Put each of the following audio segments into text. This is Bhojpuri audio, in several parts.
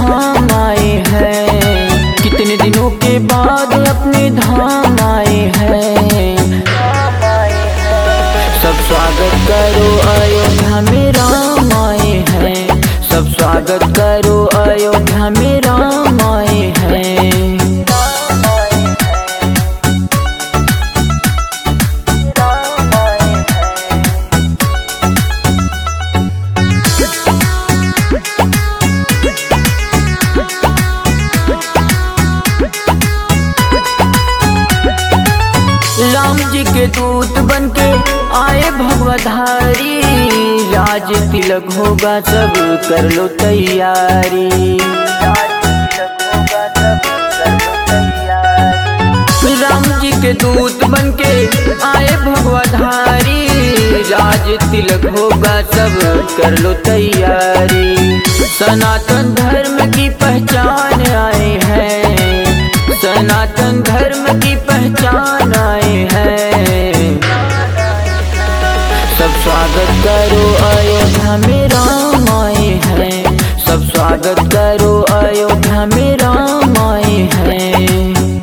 धाम आए हैं, कितने दिनों के बाद अपने धाम आए हैं। सब स्वागत करो अयोध्या में राम आए हैं, सब स्वागत करो अयोध्या में राम आए हैं। राम जी के दूत बनके आए भगवधारी, राज तिलक होगा सब कर लो तैयारी। राम जी के दूत बनके आए भगवधारी, राज तिलक होगा सब कर लो तैयारी। सनातन धर्म की पहचान आए हैं, सनातन धर्म की पहचान आए हैं। सब स्वागत करो अयोध्या में राम आए हैं, सब स्वागत करो अयोध्या में राम आए हैं।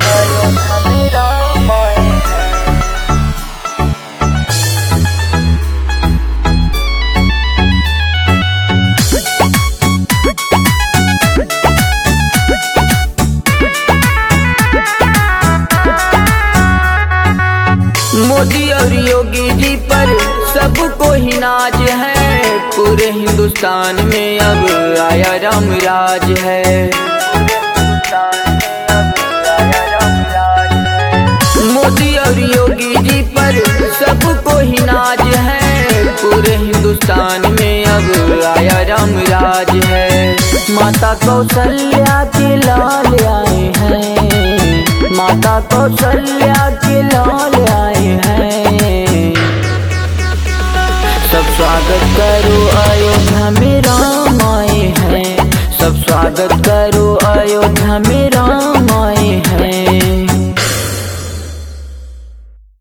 मोदी और योगी जी पर सबको ही नाज है, पूरे हिंदुस्तान में अब आया राम राज है। मोदी और योगी जी पर सबको ही नाज है, पूरे हिंदुस्तान में अब आया राम राज है। माता कौशल्या के लाल आए हैं, माता कौशल्या के लाल आए हैं। सब स्वागत करो अयोध्या में राम आए हैं, सब स्वागत करो अयोध्या में राम